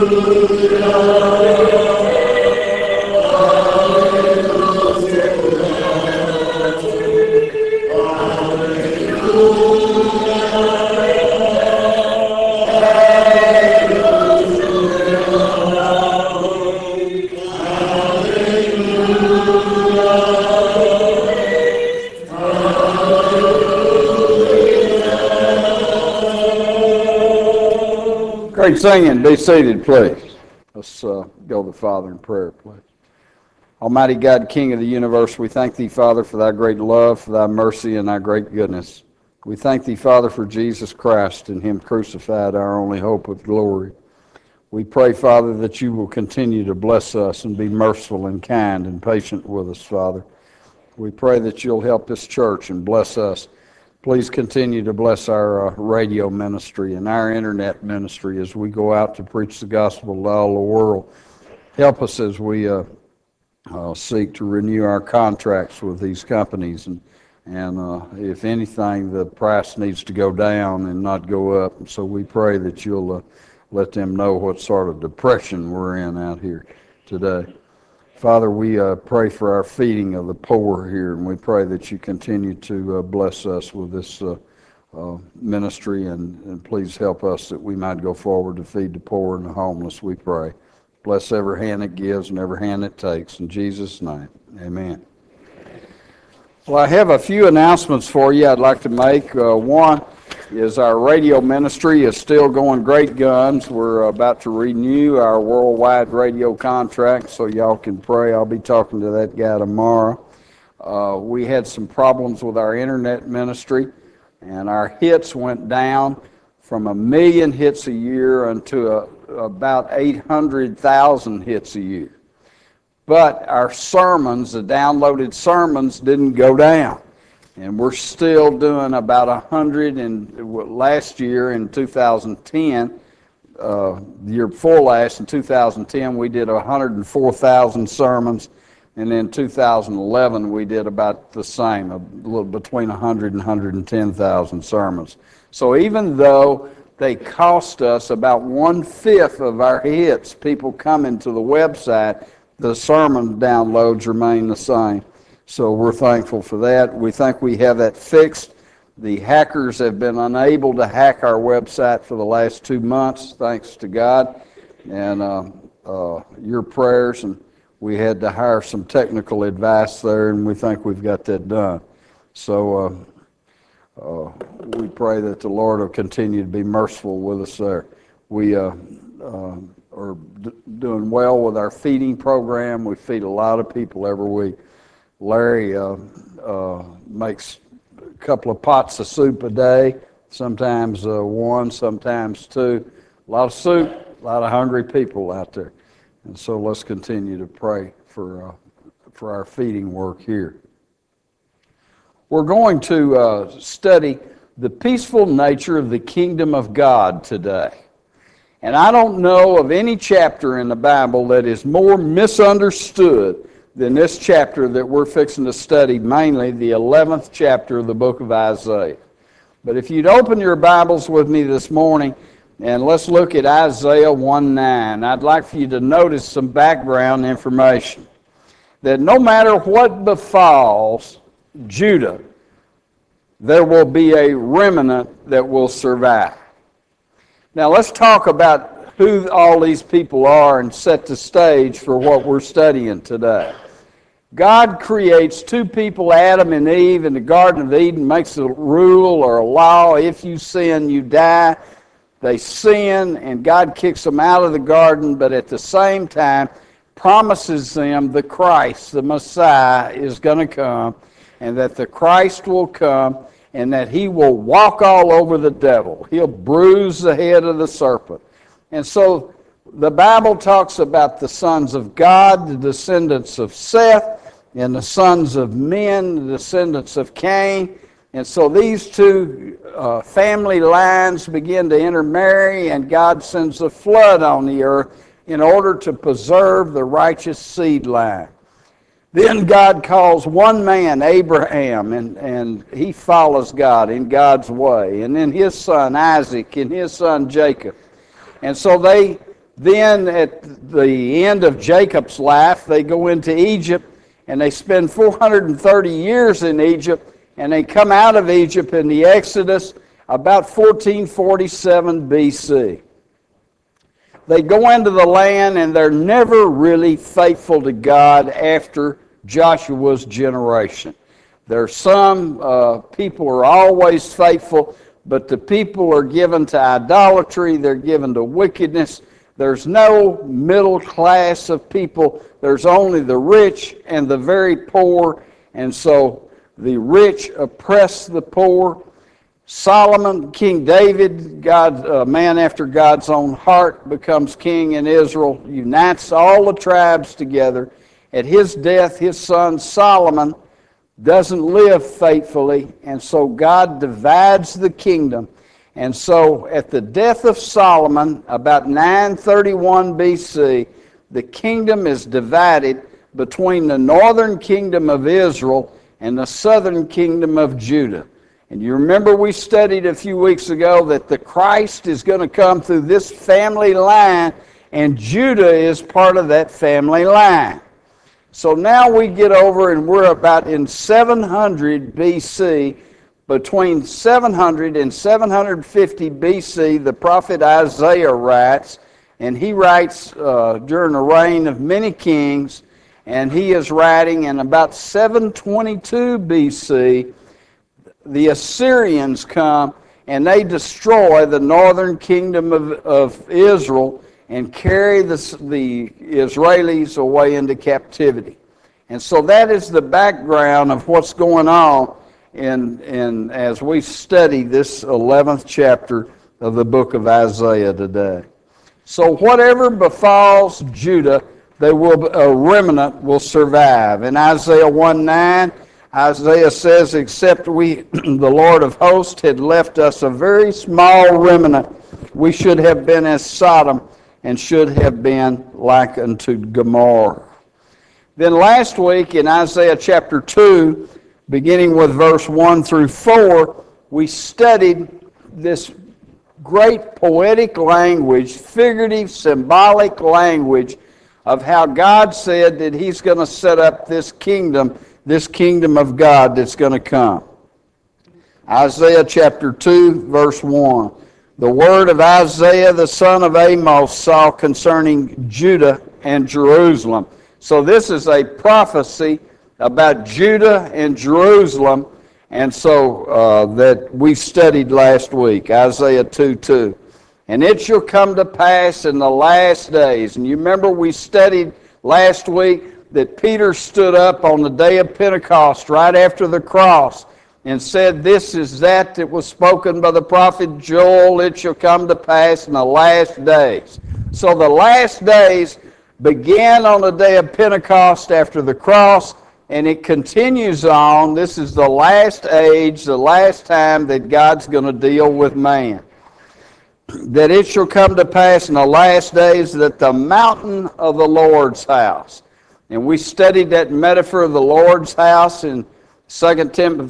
Great singing. Be seated, please. Let's go to the Father in prayer, please. Almighty God, King of the universe, we thank Thee, Father, for Thy great love, for Thy mercy, and Thy great goodness. We thank Thee, Father, for Jesus Christ and Him crucified, our only hope of glory. We pray, Father, that You will continue to bless us and be merciful and kind and patient with us, Father. We pray that You'll help this church and bless us. Please continue to bless our radio ministry and our internet ministry as we go out to preach the gospel to all the world. Help us as we seek to renew our contracts with these companies. And if anything, the price needs to go down and not go up. So we pray that You'll let them know what sort of depression we're in out here today. Father, we pray for our feeding of the poor here, and we pray that You continue to bless us with this ministry, and please help us that we might go forward to feed the poor and the homeless, we pray. Bless every hand that gives and every hand that takes. In Jesus' name, amen. Well, I have a few announcements for you I'd like to make. One is our radio ministry is still going great guns. We're about to renew our worldwide radio contract, so y'all can pray. I'll be talking to that guy tomorrow. We had some problems with our internet ministry, and our hits went down from 1 million hits a year into about 800,000 hits a year. But our sermons, the downloaded sermons, didn't go down. And we're still doing about 100, and last year in 2010, the year before last, in 2010, we did 104,000 sermons, and in 2011, we did about the same, a little between 100 and 110,000 sermons. So even though they cost us about 1/5 of our hits, people coming to the website, the sermon downloads remain the same. So we're thankful for that. We think we have that fixed. The hackers have been unable to hack our website for the last 2 months, thanks to God and your prayers. And we had to hire some technical advice there, and we think we've got that done. So we pray that the Lord will continue to be merciful with us there. We are doing well with our feeding program. We feed a lot of people every week. Larry makes a couple of pots of soup a day, sometimes one, sometimes two. A lot of soup, a lot of hungry people out there. And so let's continue to pray for our feeding work here. We're going to study the peaceful nature of the kingdom of God today. And I don't know of any chapter in the Bible that is more misunderstood than this chapter that we're fixing to study, mainly the 11th chapter of the book of Isaiah. But if you'd open your Bibles with me this morning, and let's look at Isaiah 1:9. I'd like for you to notice some background information. That no matter what befalls Judah, there will be a remnant that will survive. Now let's talk about who all these people are and set the stage for what we're studying today. God creates two people, Adam and Eve, in the Garden of Eden, makes a rule or a law: if you sin, you die. They sin, and God kicks them out of the garden, but at the same time promises them the Christ, the Messiah, is going to come, and that the Christ will come, and that he will walk all over the devil. He'll bruise the head of the serpent. And so the Bible talks about the sons of God, the descendants of Seth, and the sons of men, the descendants of Cain. And so these two family lines begin to intermarry, and God sends a flood on the earth in order to preserve the righteous seed line. Then God calls one man, Abraham, and he follows God in God's way. And then his son Isaac and his son Jacob. And so they Then at the end of Jacob's life, they go into Egypt, and they spend 430 years in Egypt, and they come out of Egypt in the Exodus about 1447 BC. They go into the land, and they're never really faithful to God after Joshua's generation. There are some people who are always faithful, but the people are given to idolatry, they're given to wickedness. There's no middle class of people. There's only the rich and the very poor, and so the rich oppress the poor. Solomon, King David, a man after God's own heart, becomes king in Israel, unites all the tribes together. At his death, his son Solomon doesn't live faithfully, and so God divides the kingdom. And so at the death of Solomon, about 931 BC, the kingdom is divided between the northern kingdom of Israel and the southern kingdom of Judah. And you remember we studied a few weeks ago that the Christ is going to come through this family line, and Judah is part of that family line. So now we get over, and we're about in 700 BC. Between 700 and 750 BC, the prophet Isaiah writes, and he writes during the reign of many kings, and he is writing in about 722 BC, the Assyrians come and they destroy the northern kingdom of Israel and carry the Israelis away into captivity. And so that is the background of what's going on as we study this 11th chapter of the book of Isaiah today. So whatever befalls Judah, a remnant will survive. In Isaiah 1:9, Isaiah says, except the Lord of hosts had left us a very small remnant, we should have been as Sodom and should have been like unto Gomorrah. Then last week in Isaiah chapter 2, beginning with verse 1 through 4, we studied this great poetic language, figurative, symbolic language of how God said that He's going to set up this kingdom of God that's going to come. Isaiah chapter 2, verse 1. The word of Isaiah the son of Amos saw concerning Judah and Jerusalem. So this is a prophecy about Judah and Jerusalem, and so that we studied last week, Isaiah 2:2. And it shall come to pass in the last days. And you remember we studied last week that Peter stood up on the day of Pentecost right after the cross and said, this is that was spoken by the prophet Joel, it shall come to pass in the last days. So the last days began on the day of Pentecost after the cross, and it continues on. This is the last age, the last time that God's going to deal with man. That it shall come to pass in the last days that the mountain of the Lord's house. And we studied that metaphor of the Lord's house in 1 Timothy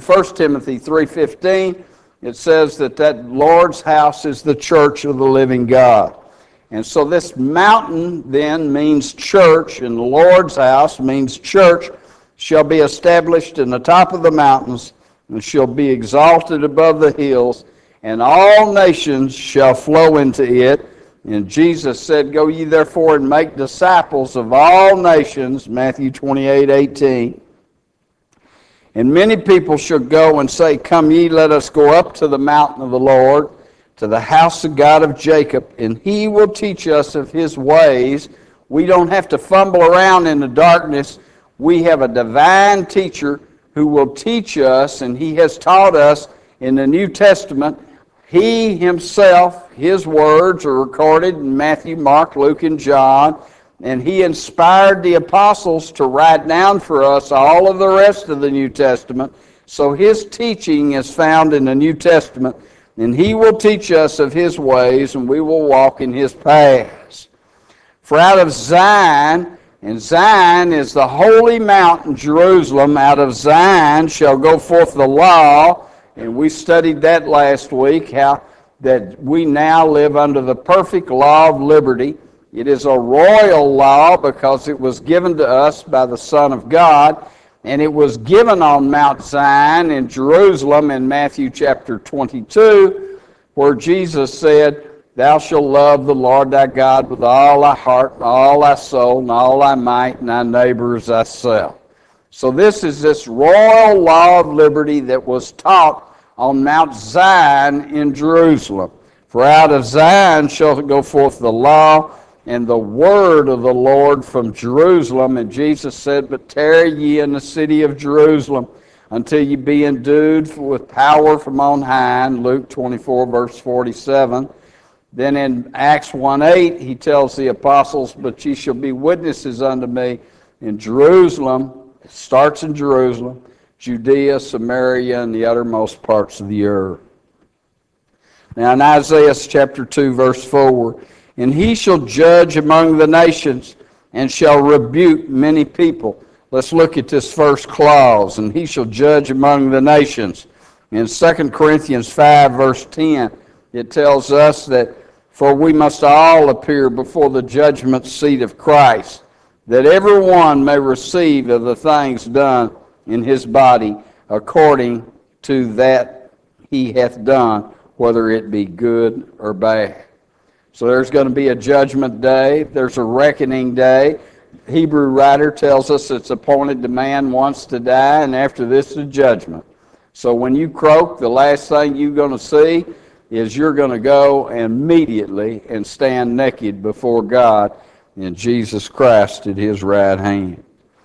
3:15. It says that Lord's house is the church of the living God. And so this mountain then means church, and the Lord's house means church, shall be established in the top of the mountains, and shall be exalted above the hills, and all nations shall flow into it. And Jesus said, go ye therefore and make disciples of all nations, Matthew 28:18. And many people shall go and say, come ye, let us go up to the mountain of the Lord, to the house of God of Jacob, and He will teach us of His ways. We don't have to fumble around in the darkness. We have a divine teacher who will teach us, and He has taught us in the New Testament. He Himself, His words are recorded in Matthew, Mark, Luke, and John, and He inspired the apostles to write down for us all of the rest of the New Testament. So His teaching is found in the New Testament, and He will teach us of His ways, and we will walk in His paths. For out of Zion, and Zion is the holy mountain, Jerusalem, out of Zion shall go forth the law. And we studied that last week, how that we now live under the perfect law of liberty. It is a royal law because it was given to us by the Son of God, and it was given on Mount Zion in Jerusalem in Matthew chapter 22, where Jesus said, "Thou shalt love the Lord thy God with all thy heart, and all thy soul, and all thy might, and thy neighbor as thyself." So this royal law of liberty that was taught on Mount Zion in Jerusalem. For out of Zion shall go forth the law and the word of the Lord from Jerusalem. And Jesus said, "But tarry ye in the city of Jerusalem until ye be endued with power from on high," in Luke 24, verse 47. Then in Acts 1:8, he tells the apostles, "But ye shall be witnesses unto me in Jerusalem," it starts in Jerusalem, "Judea, Samaria, and the uttermost parts of the earth." Now in Isaiah chapter 2, verse 4, "And he shall judge among the nations, and shall rebuke many people." Let's look at this first clause, "and he shall judge among the nations." In 2 Corinthians 5, verse 10, it tells us that, "For we must all appear before the judgment seat of Christ, that every one may receive of the things done in his body according to that he hath done, whether it be good or bad." So there's going to be a judgment day. There's a reckoning day. The Hebrew writer tells us it's appointed to man once to die, and after this is judgment. So when you croak, the last thing you're going to see is you're going to go immediately and stand naked before God and Jesus Christ at his right hand.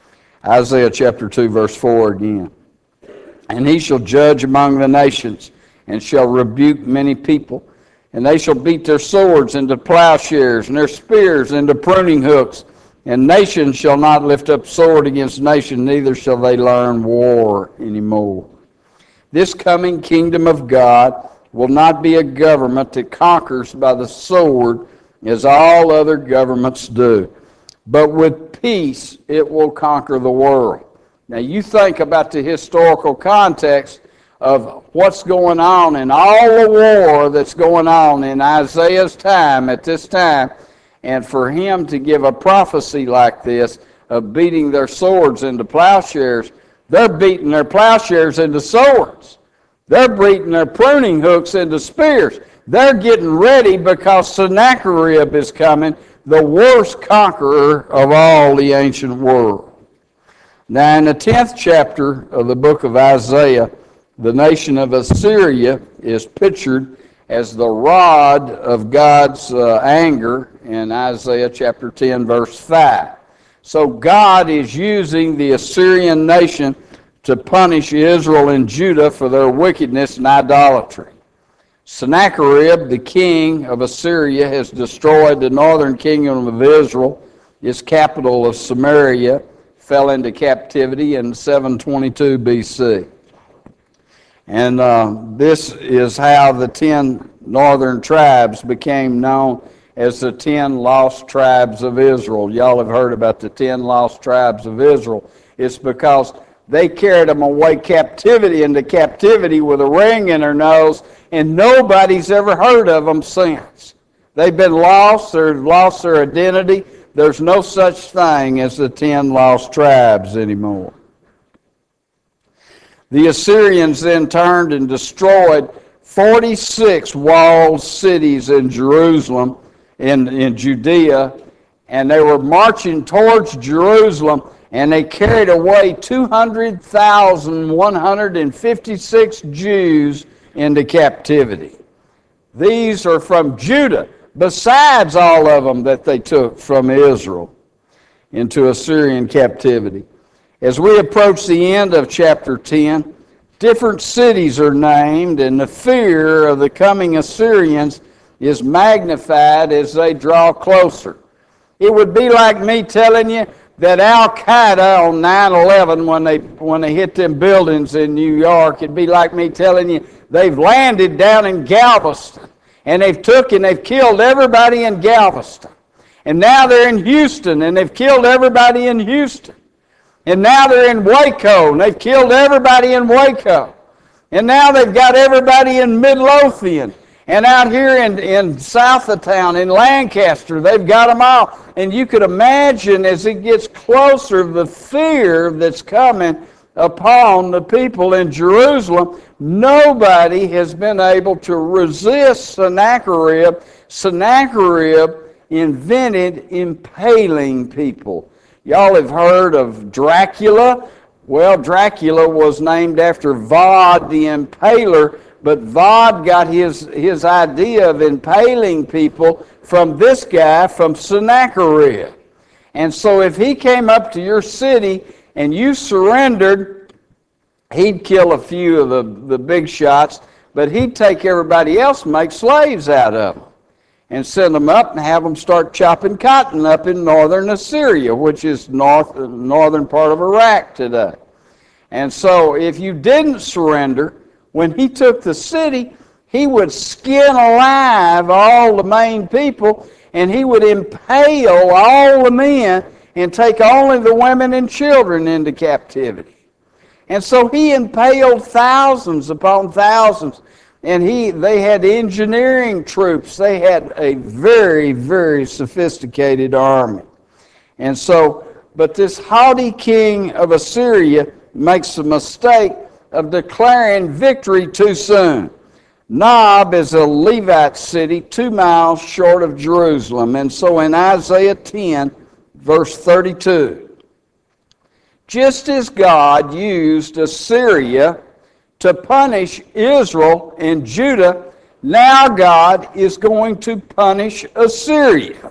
Isaiah chapter 2, verse 4 again. "And he shall judge among the nations, and shall rebuke many people. And they shall beat their swords into plowshares, and their spears into pruning hooks. And nation shall not lift up sword against nation, neither shall they learn war anymore." This coming kingdom of God will not be a government that conquers by the sword as all other governments do, but with peace it will conquer the world. Now you think about the historical context of what's going on and all the war that's going on in Isaiah's time at this time, and for him to give a prophecy like this of beating their swords into plowshares, they're beating their plowshares into swords. They're beating their pruning hooks into spears. They're getting ready because Sennacherib is coming, the worst conqueror of all the ancient world. Now in the 10th chapter of the book of Isaiah, the nation of Assyria is pictured as the rod of God's anger in Isaiah chapter 10, verse 5. So God is using the Assyrian nation to punish Israel and Judah for their wickedness and idolatry. Sennacherib, the king of Assyria, has destroyed the northern kingdom of Israel. Its capital of Samaria fell into captivity in 722 BC. And this is how the 10 northern tribes became known as the 10 lost tribes of Israel. Y'all have heard about the 10 lost tribes of Israel. It's because they carried them away into captivity with a ring in their nose, and nobody's ever heard of them since. They've been lost. They've lost their identity. There's no such thing as the 10 lost tribes anymore. The Assyrians then turned and destroyed 46 walled cities in Jerusalem, in Judea, and they were marching towards Jerusalem, and they carried away 200,156 Jews into captivity. These are from Judah, besides all of them that they took from Israel into Assyrian captivity. As we approach the end of chapter 10, different cities are named, and the fear of the coming Assyrians is magnified as they draw closer. It would be like me telling you that Al-Qaeda on 9/11, when they hit them buildings in New York, it'd be like me telling you they've landed down in Galveston, and they've killed everybody in Galveston. And now they're in Houston, and they've killed everybody in Houston. And now they're in Waco, and they've killed everybody in Waco. And now they've got everybody in Midlothian. And out here in south of town, in Lancaster, they've got them all. And you could imagine as it gets closer, the fear that's coming upon the people in Jerusalem. Nobody has been able to resist Sennacherib. Sennacherib invented impaling people. Y'all have heard of Dracula. Well, Dracula was named after Vod the Impaler, but Vod got his idea of impaling people from this guy, from Sennacherib. And so if he came up to your city and you surrendered, he'd kill a few of the big shots, but he'd take everybody else and make slaves out of them and send them up and have them start chopping cotton up in northern Assyria, which is northern part of Iraq today. And so if you didn't surrender, when he took the city, he would skin alive all the main people, and he would impale all the men and take only the women and children into captivity. And so he impaled thousands upon thousands. And they had engineering troops. They had a very, very sophisticated army. And so, but this haughty king of Assyria makes the mistake of declaring victory too soon. Nob is a Levite city 2 miles short of Jerusalem. And so in Isaiah 10, verse 32, just as God used Assyria to punish Israel and Judah, now God is going to punish Assyria.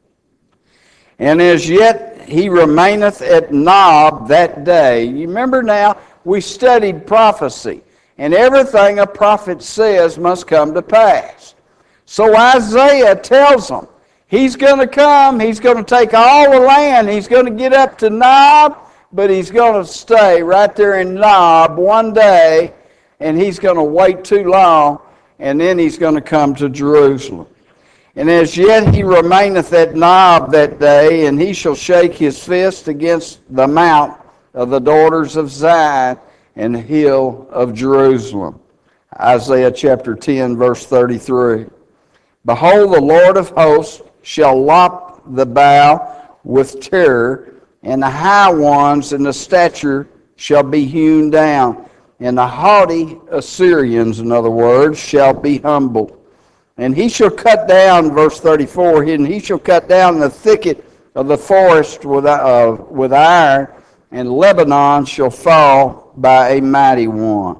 And as yet he remaineth at Nob that day. You remember now, we studied prophecy, and everything a prophet says must come to pass. So Isaiah tells them, he's going to come, he's going to take all the land, he's going to get up to Nob, but he's going to stay right there in Nob one day, and he's going to wait too long, and then he's going to come to Jerusalem. And as yet he remaineth at Nob that day, and he shall shake his fist against the mount of the daughters of Zion and the hill of Jerusalem. Isaiah chapter 10, verse 33. Behold, the Lord of hosts shall lop the bough with terror, and the high ones in the stature shall be hewn down, and the haughty Assyrians, in other words, shall be humbled. And he shall cut down, verse 34, and he shall cut down the thicket of the forest with iron, and Lebanon shall fall by a mighty one.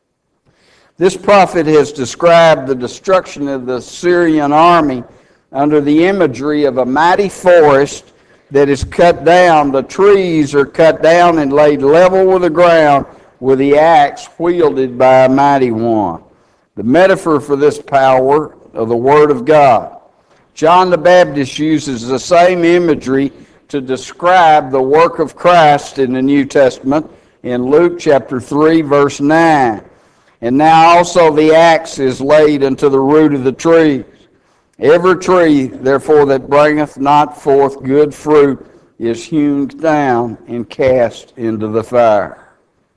This prophet has described the destruction of the Assyrian army under the imagery of a mighty forest that is cut down. The trees are cut down and laid level with the ground with the axe wielded by a mighty one. The metaphor for this power of the Word of God. John the Baptist uses the same imagery to describe the work of Christ in the New Testament in Luke chapter 3, verse 9. And now also the axe is laid unto the root of the trees. Every tree, therefore, that bringeth not forth good fruit is hewn down and cast into the fire.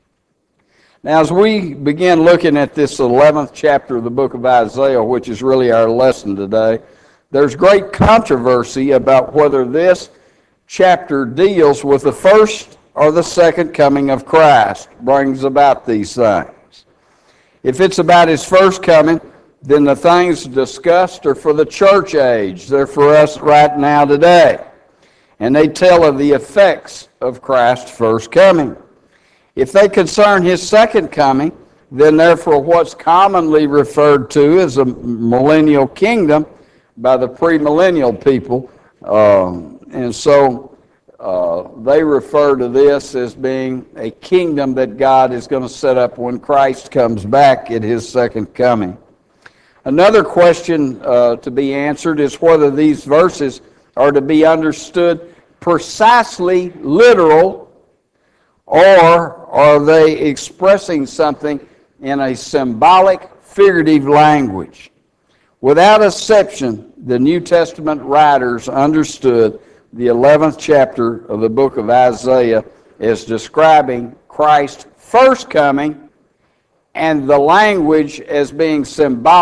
Now, as we begin looking at this 11th chapter of the book of Isaiah, which is really our lesson today, there's great controversy about whether this chapter deals with the first or the second coming of Christ, brings about these things. If it's about his first coming, then the things discussed are for the church age. They're for us right now today. And they tell of the effects of Christ's first coming. If they concern his second coming, then they're for what's commonly referred to as a millennial kingdom by the premillennial people. And so they refer to this as being a kingdom that God is going to set up when Christ comes back at his second coming. Another question to be answered is whether these verses are to be understood precisely literal, or are they expressing something in a symbolic, figurative language. Without exception, the New Testament writers understood the 11th chapter of the book of Isaiah as describing Christ's first coming, and the language as being symbolic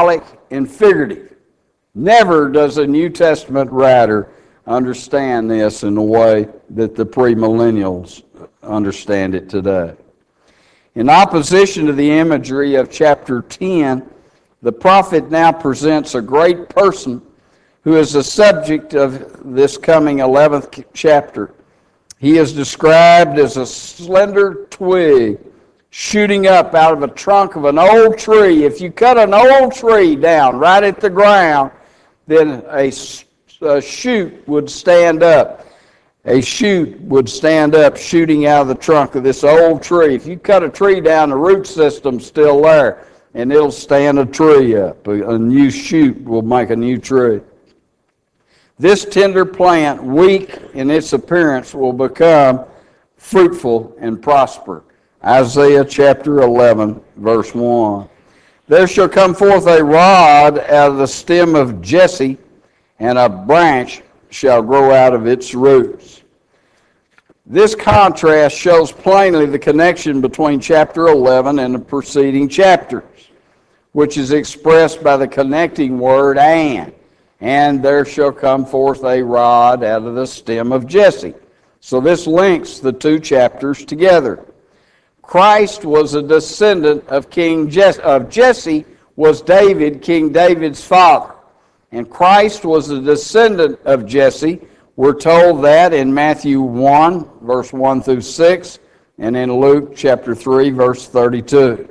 and figurative. Never does a New Testament writer understand this in the way that the premillennials understand it today. In opposition to the imagery of chapter 10, the prophet now presents a great person who is the subject of this coming 11th chapter. He is described as a slender twig shooting up out of a trunk of an old tree. If you cut an old tree down right at the ground, then a shoot would stand up. A shoot would stand up shooting out of the trunk of this old tree. If you cut a tree down, the root system's still there, and it'll stand a tree up. A new shoot will make a new tree. This tender plant, weak in its appearance, will become fruitful and prosper. Isaiah chapter 11, verse 1. There shall come forth a rod out of the stem of Jesse, and a branch shall grow out of its roots. This contrast shows plainly the connection between chapter 11 and the preceding chapters, which is expressed by the connecting word and there shall come forth a rod out of the stem of Jesse. So this links the two chapters together. Christ was a descendant of Jesse was David, King David's father. And Christ was a descendant of Jesse. We're told that in Matthew 1, verse 1 through 6, and in Luke chapter 3, verse 32.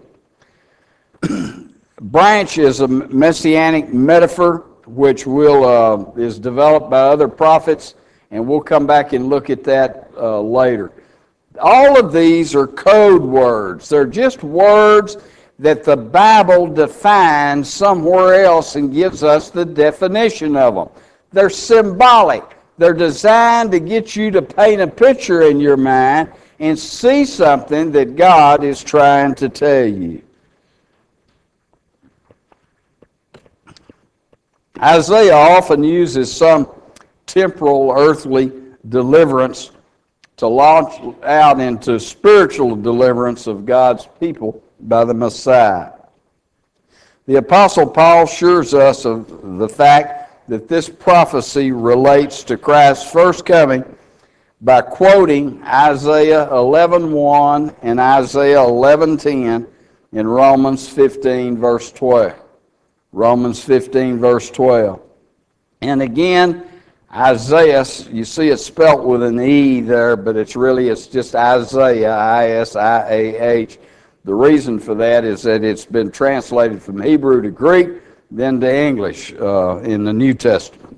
Branch is a messianic metaphor which is developed by other prophets, and we'll come back and look at that later. All of these are code words. They're just words that the Bible defines somewhere else and gives us the definition of them. They're symbolic. They're designed to get you to paint a picture in your mind and see something that God is trying to tell you. Isaiah often uses some temporal earthly deliverance to launch out into spiritual deliverance of God's people by the Messiah. The Apostle Paul assures us of the fact that this prophecy relates to Christ's first coming by quoting Isaiah 11:1 and Isaiah 11:10 in Romans 15, verse 12. Romans 15, verse 12. And again, Isaiah, you see it spelt with an E there, but it's just Isaiah, I-S-I-A-H. The reason for that is that it's been translated from Hebrew to Greek, then to English in the New Testament.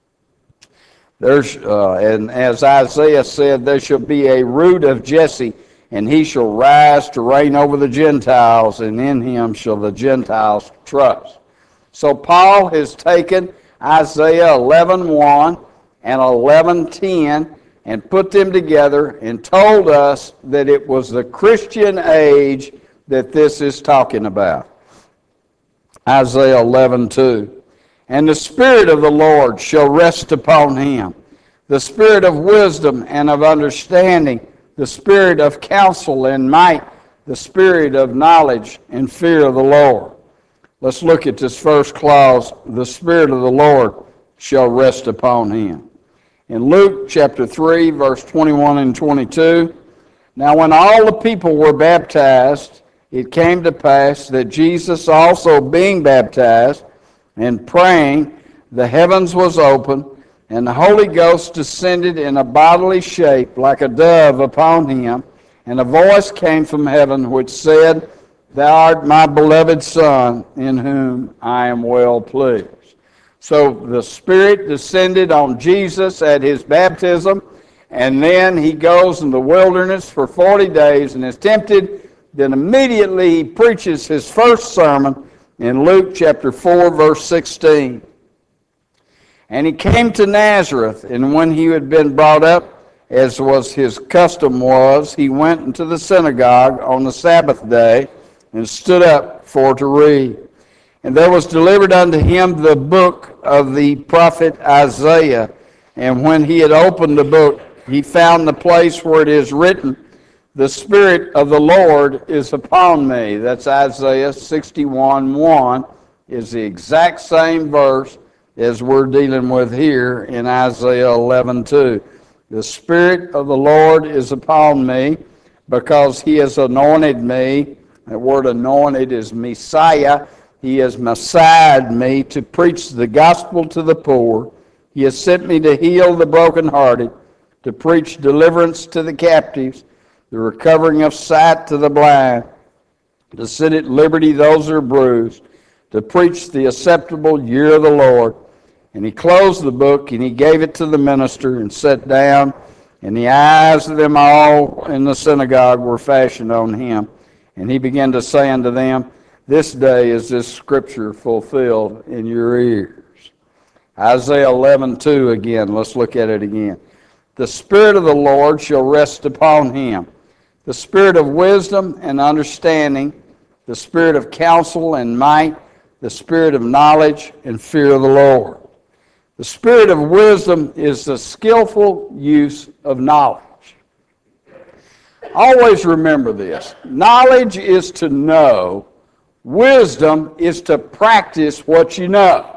And as Isaiah said, there shall be a root of Jesse, and he shall rise to reign over the Gentiles, and in him shall the Gentiles trust. So Paul has taken Isaiah 11:1 and 11:10 and put them together and told us that it was the Christian age that this is talking about. Isaiah 11:2. And the Spirit of the Lord shall rest upon him, the Spirit of wisdom and of understanding, the Spirit of counsel and might, the Spirit of knowledge and fear of the Lord. Let's look at this first clause, the Spirit of the Lord shall rest upon him. In Luke chapter 3, verse 21 and 22, now when all the people were baptized, it came to pass that Jesus also being baptized and praying, the heavens was opened, and the Holy Ghost descended in a bodily shape like a dove upon him, and a voice came from heaven which said, Thou art my beloved Son, in whom I am well pleased. So the Spirit descended on Jesus at his baptism, and then he goes in the wilderness for 40 days and is tempted. Then immediately he preaches his first sermon in Luke chapter 4, verse 16. And he came to Nazareth, and when he had been brought up, as was his custom was, he went into the synagogue on the Sabbath day, and stood up for to read. And there was delivered unto him the book of the prophet Isaiah. And when he had opened the book, he found the place where it is written, The Spirit of the Lord is upon me. That's Isaiah 61:1. is the exact same verse as we're dealing with here in Isaiah 11:2. The Spirit of the Lord is upon me because He has anointed me. The word anointed is Messiah. He has messiahed me to preach the gospel to the poor. He has sent me to heal the brokenhearted, to preach deliverance to the captives, the recovering of sight to the blind, to set at liberty those who are bruised, to preach the acceptable year of the Lord. And he closed the book, and he gave it to the minister, and sat down, and the eyes of them all in the synagogue were fastened on him. And he began to say unto them, This day is this scripture fulfilled in your ears. Isaiah 11:2 again. Let's look at it again. The Spirit of the Lord shall rest upon him, the Spirit of wisdom and understanding, the Spirit of counsel and might, the Spirit of knowledge and fear of the Lord. The Spirit of wisdom is the skillful use of knowledge. Always remember this. Knowledge is to know. Wisdom is to practice what you know.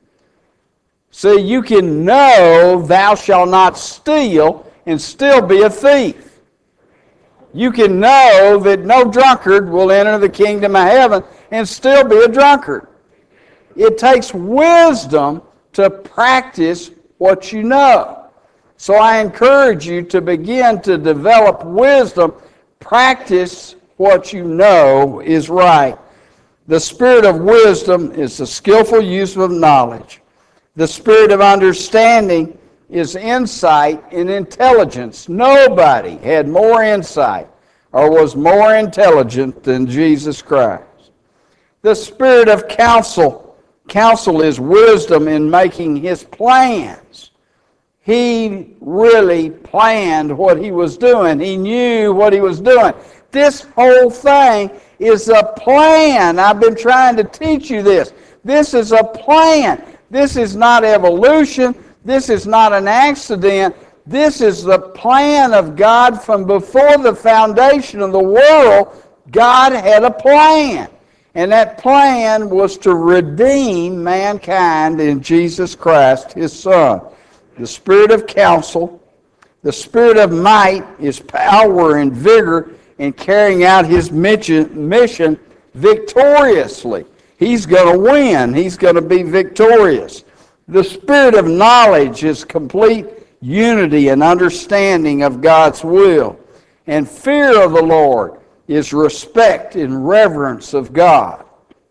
See, you can know thou shalt not steal and still be a thief. You can know that no drunkard will enter the kingdom of heaven and still be a drunkard. It takes wisdom to practice what you know. So I encourage you to begin to develop wisdom. Practice what you know is right. The spirit of wisdom is the skillful use of knowledge. The spirit of understanding is insight and intelligence. Nobody had more insight or was more intelligent than Jesus Christ. The spirit of counsel. Counsel is wisdom in making his plans. He really planned what he was doing. He knew what he was doing. This whole thing is a plan. I've been trying to teach you this. This is a plan. This is not evolution. This is not an accident. This is the plan of God from before the foundation of the world. God had a plan. And that plan was to redeem mankind in Jesus Christ, his Son. The spirit of counsel, the spirit of might is power and vigor in carrying out his mission victoriously. He's going to win. He's going to be victorious. The spirit of knowledge is complete unity and understanding of God's will. And fear of the Lord is respect and reverence of God.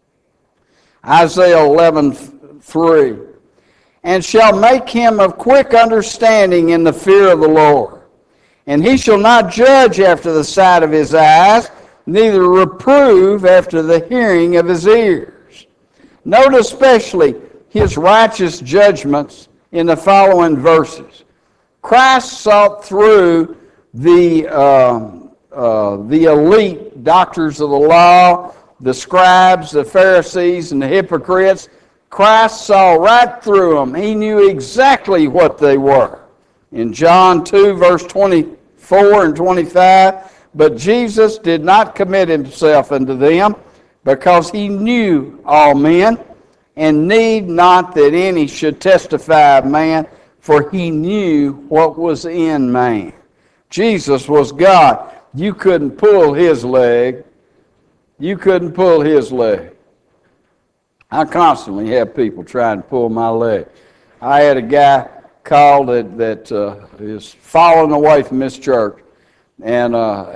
Isaiah 11:3. And shall make him of quick understanding in the fear of the Lord. And he shall not judge after the sight of his eyes, neither reprove after the hearing of his ears. Note especially his righteous judgments in the following verses. Christ sought through the elite doctors of the law, the scribes, the Pharisees, and the hypocrites. Christ saw right through them. He knew exactly what they were. In John 2, verse 24 and 25, but Jesus did not commit himself unto them, because he knew all men, and need not that any should testify of man, for he knew what was in man. Jesus was God. You couldn't pull his leg. You couldn't pull his leg. I constantly have people trying to pull my leg. I had a guy called that is falling away from this church, and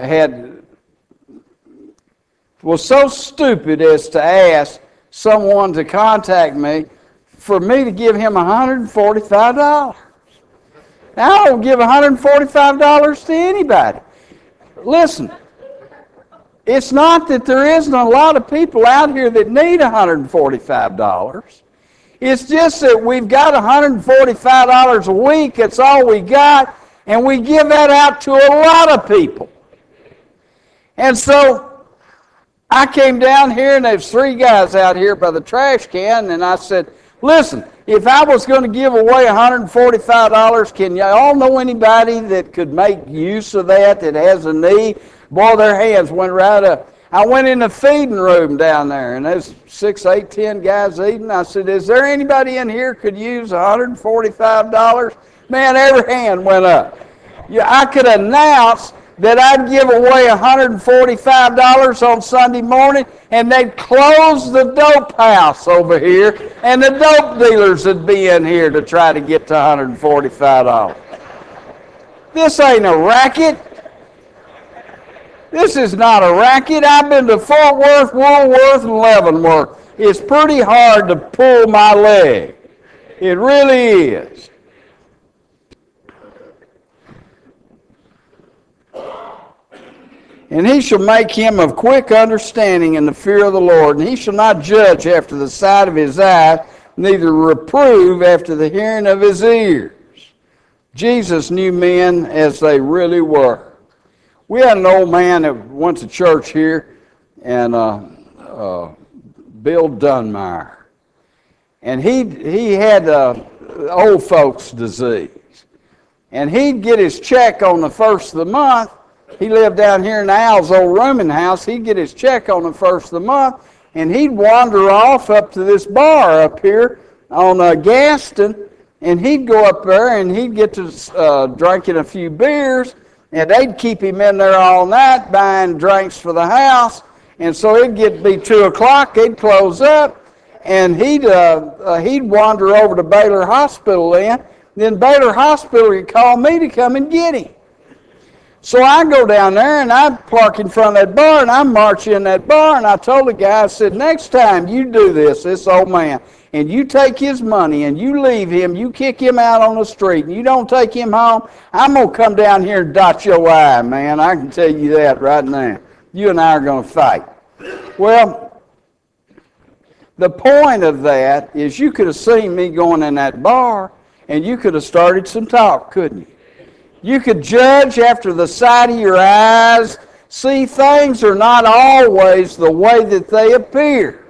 was so stupid as to ask someone to contact me for me to give him $145. Now, I don't give $145 to anybody. Listen, it's not that there isn't a lot of people out here that need $145. It's just that we've got $145 a week. That's all we got. And we give that out to a lot of people. And so I came down here, and there's 3 guys out here by the trash can, and I said, listen, if I was going to give away $145, can y'all know anybody that could make use of that has a need? Boy, their hands went right up. I went in the feeding room down there, and there's 6, 8, 10 guys eating. I said, is there anybody in here could use $145? Man, every hand went up. Yeah, I could announce that I'd give away $145 on Sunday morning, and they'd close the dope house over here, and the dope dealers would be in here to try to get to $145. This ain't a racket. This is not a racket. I've been to Fort Worth, Woolworth, and Leavenworth. It's pretty hard to pull my leg. It really is. And he shall make him of quick understanding in the fear of the Lord, and he shall not judge after the sight of his eye, neither reprove after the hearing of his ears. Jesus knew men as they really were. We had an old man that went to church here, and Bill Dunmeyer. And he had old folks' disease. And he'd get his check on the first of the month. He lived down here in Al's old rooming house. He'd get his check on the first of the month, and he'd wander off up to this bar up here on Gaston, and he'd go up there, and he'd get to drinking a few beers, and they'd keep him in there all night buying drinks for the house. And so it'd be 2 o'clock, they'd close up, and he'd wander over to Baylor Hospital then Baylor Hospital would call me to come and get him. So I go down there, and I park in front of that bar, and I march in that bar, and I told the guy, I said, next time you do this old man, and you take his money, and you leave him, you kick him out on the street, and you don't take him home, I'm going to come down here and dot your eye, man. I can tell you that right now. You and I are going to fight. Well, the point of that is you could have seen me going in that bar, and you could have started some talk, couldn't you? You could judge after the sight of your eyes. See, things are not always the way that they appear.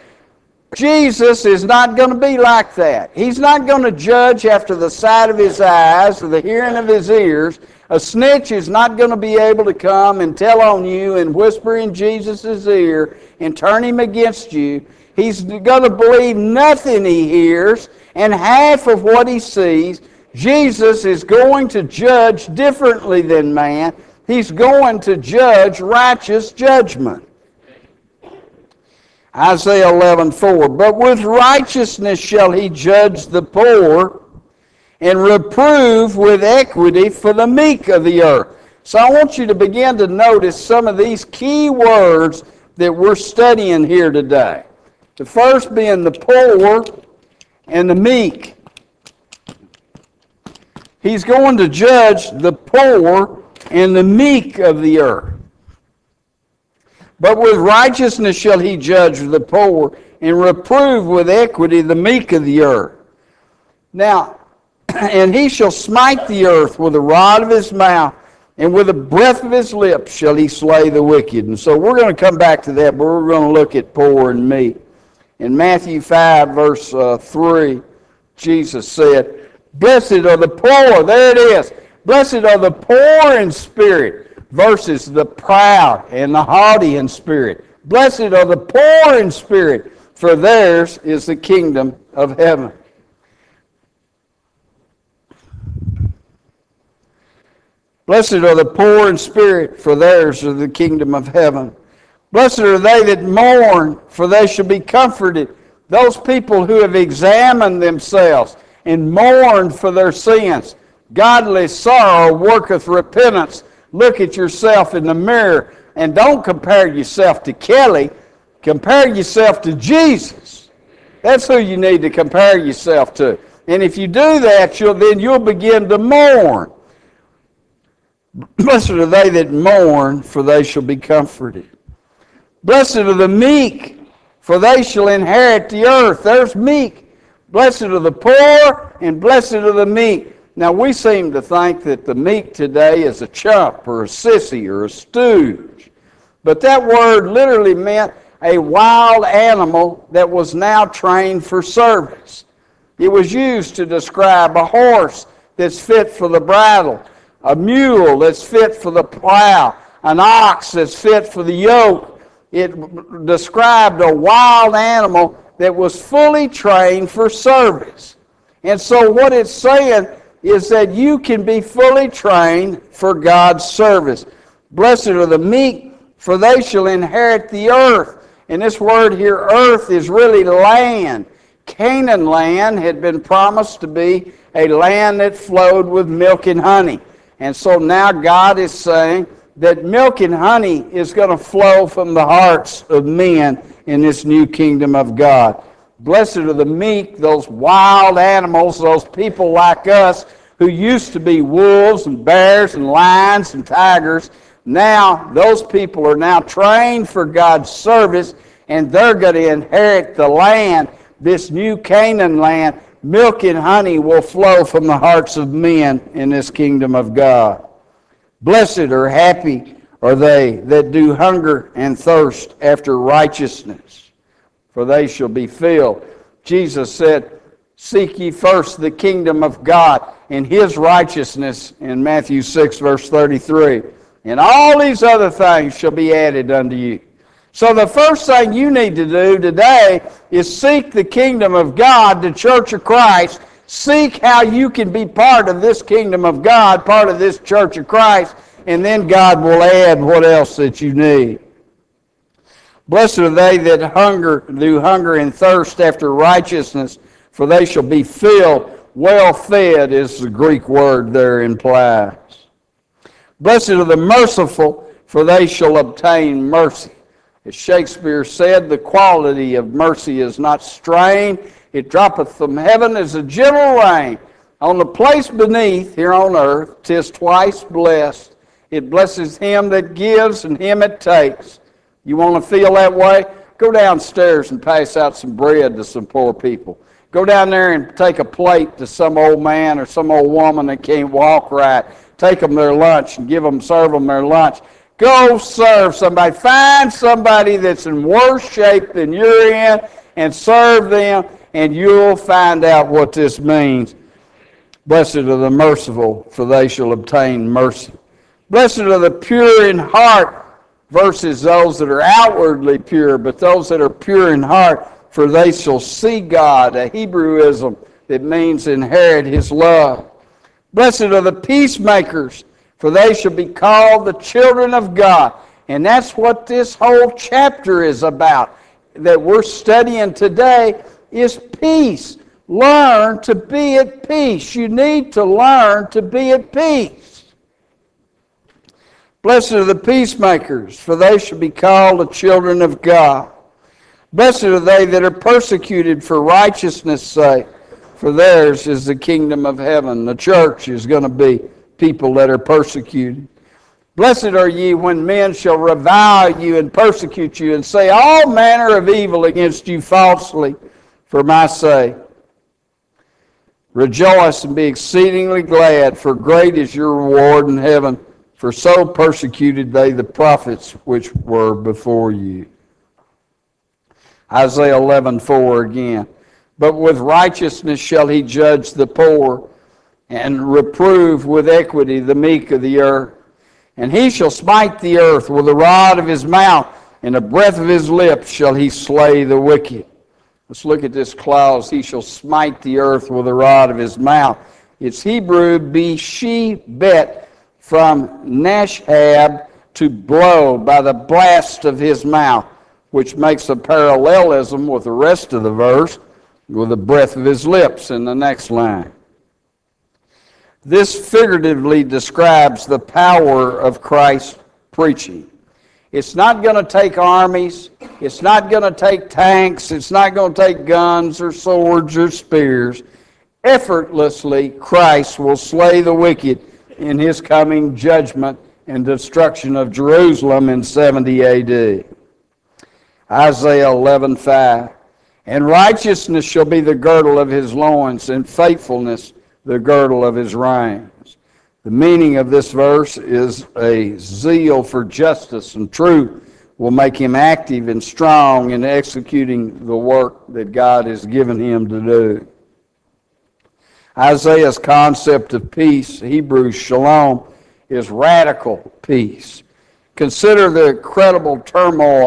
Jesus is not going to be like that. He's not going to judge after the sight of his eyes or the hearing of his ears. A snitch is not going to be able to come and tell on you and whisper in Jesus' ear and turn him against you. He's going to believe nothing he hears and half of what he sees. Jesus is going to judge differently than man. He's going to judge righteous judgment. Isaiah 11:4, but with righteousness shall he judge the poor and reprove with equity for the meek of the earth. So I want you to begin to notice some of these key words that we're studying here today. The first being the poor and the meek. He's going to judge the poor and the meek of the earth. But with righteousness shall he judge the poor and reprove with equity the meek of the earth. Now, and he shall smite the earth with the rod of his mouth, and with the breath of his lips shall he slay the wicked. And so we're going to come back to that, but we're going to look at poor and meek. In Matthew 5, verse 3, Jesus said, blessed are the poor, there it is. Blessed are the poor in spirit versus the proud and the haughty in spirit. Blessed are the poor in spirit, for theirs is the kingdom of heaven. Blessed are the poor in spirit, for theirs is the kingdom of heaven. Blessed are they that mourn, for they shall be comforted. Those people who have examined themselves and mourned for their sins. Godly sorrow worketh repentance. Look at yourself in the mirror and don't compare yourself to Kelly. Compare yourself to Jesus. That's who you need to compare yourself to. And if you do that, then you'll begin to mourn. Blessed are they that mourn, for they shall be comforted. Blessed are the meek, for they shall inherit the earth. There's meek. Blessed are the poor, and blessed are the meek. Now, we seem to think that the meek today is a chump or a sissy or a stooge. But that word literally meant a wild animal that was now trained for service. It was used to describe a horse that's fit for the bridle, a mule that's fit for the plow, an ox that's fit for the yoke. it described a wild animal that was fully trained for service. And so what it's saying is that you can be fully trained for God's service. Blessed are the meek, for they shall inherit the earth. And this word here, earth, is really land. Canaan land had been promised to be a land that flowed with milk and honey. And so now God is saying that milk and honey is going to flow from the hearts of men in this new kingdom of God. Blessed are the meek, those wild animals, those people like us who used to be wolves and bears and lions and tigers. Now, those people are now trained for God's service, and they're going to inherit the land, this new Canaan land. Milk and honey will flow from the hearts of men in this kingdom of God. Blessed or happy are they that do hunger and thirst after righteousness, for they shall be filled. Jesus said, seek ye first the kingdom of God and his righteousness in Matthew 6, verse 33. And all these other things shall be added unto you. So the first thing you need to do today is seek the kingdom of God, the Church of Christ. Seek how you can be part of this kingdom of God, part of this Church of Christ, and then God will add what else that you need. Blessed are they that do hunger and thirst after righteousness, for they shall be filled. Well fed is the Greek word there implies. Blessed are the merciful, for they shall obtain mercy. As Shakespeare said, the quality of mercy is not strained. It droppeth from heaven as a gentle rain. On the place beneath here on earth, 'tis twice blessed. It blesses him that gives and him that takes. You want to feel that way? Go downstairs and pass out some bread to some poor people. Go down there and take a plate to some old man or some old woman that can't walk right. Take them their lunch and serve them their lunch. Go serve somebody. Find somebody that's in worse shape than you're in and serve them, and you'll find out what this means. Blessed are the merciful, for they shall obtain mercy. Blessed are the pure in heart, versus those that are outwardly pure, but those that are pure in heart, for they shall see God, a Hebrewism that means inherit his love. Blessed are the peacemakers, for they shall be called the children of God. And that's what this whole chapter is about, that we're studying today, is peace. Learn to be at peace. You need to learn to be at peace. Blessed are the peacemakers, for they shall be called the children of God. Blessed are they that are persecuted for righteousness' sake, for theirs is the kingdom of heaven. The church is going to be people that are persecuted. Blessed are ye when men shall revile you and persecute you and say all manner of evil against you falsely for my sake. Rejoice and be exceedingly glad, for great is your reward in heaven, for so persecuted they the prophets which were before you. Isaiah 11:4 again. But with righteousness shall he judge the poor, and reprove with equity the meek of the earth. And he shall smite the earth with the rod of his mouth, and the breath of his lips shall he slay the wicked. Let's look at this clause. He shall smite the earth with the rod of his mouth. It's Hebrew bishebet, from nashab, to blow by the blast of his mouth, which makes a parallelism with the rest of the verse, with the breath of his lips in the next line. This figuratively describes the power of Christ's preaching. It's not going to take armies. It's not going to take tanks. It's not going to take guns or swords or spears. Effortlessly, Christ will slay the wicked in his coming judgment and destruction of Jerusalem in 70 A.D. Isaiah 11:5. And righteousness shall be the girdle of his loins, and faithfulness the girdle of his reins. The meaning of this verse is a zeal for justice and truth will make him active and strong in executing the work that God has given him to do. Isaiah's concept of peace, Hebrew shalom, is radical peace. Consider the incredible turmoil